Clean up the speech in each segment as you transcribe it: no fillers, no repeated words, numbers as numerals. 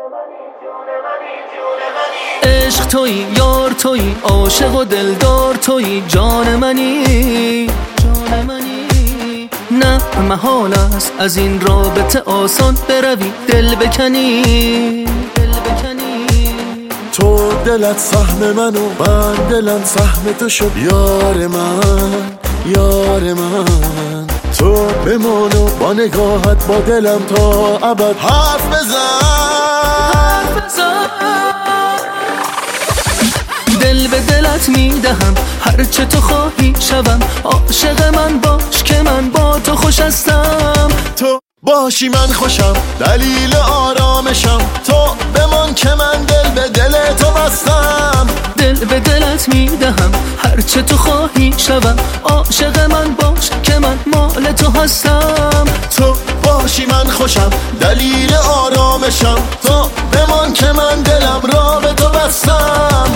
عشق تویی، یار تویی، عاشق و دلدار تویی، جان منی، جان منی. نه محال است از این رابطه آسان بروی، دل بکنی، دل بکنی. تو دلت سهم من و من دلم سهم تو شد، یار من، یار من. تو بمان و با نگاهت با دلم تا ابد حرف بزن، دل به دلت میدهم، هرچه تو خواهی شوم. عاشق من باش که من با تو خوش هستم. تو باشی من خوشم، دلیل آرامشم. تو بمان که من دل به دل تو بستم. دل به دلت میدهم، هرچه تو خواهی شوم. عاشق من باش که من مال تو هستم. تو باشی من خوشم، دلیل آرامشم. تو بمان که من دلم را به تو بستم.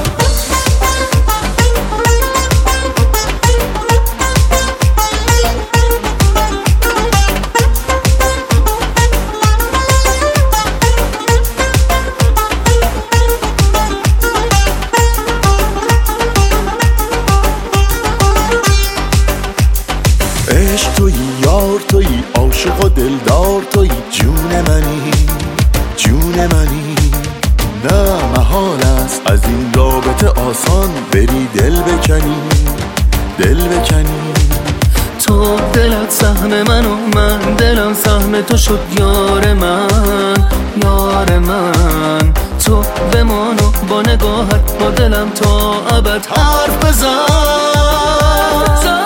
عشق تویی، یار تویی، عاشق و دلدار تویی، جون منی، جون منی. نه محال است از این رابطه آسان بری دل بکنی، دل بکنی. تو دلت سهم من و من دلم سهم تو شد، یار من، یار من. تو بمان و با نگاهت با دلم تا ابد حرف بزن.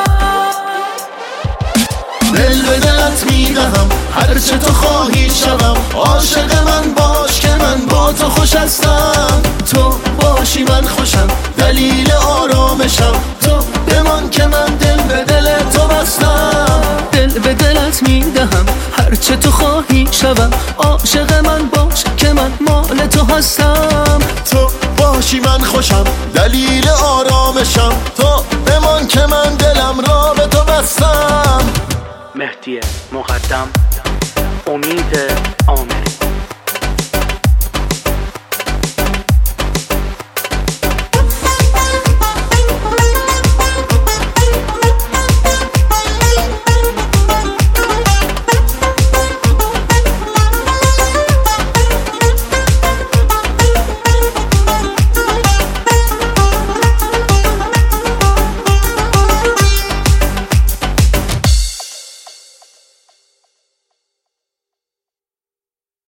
دل به دلت میدهم، هرچه تو خواهی شوم. عاشق من باش که من با تو خوش هستم. تو باشی من خوشم، دلیل آرامشم. تو بمان که من دل به دل تو بستم. دل به دلت میدهم، هرچه تو خواهی شوم. عاشق من باش که من مال تو هستم. تو باشی من خوشم، دلیل آرامشم. تو بمان که من دلم را به تو بستم. مهدی مقدم، امید عامر.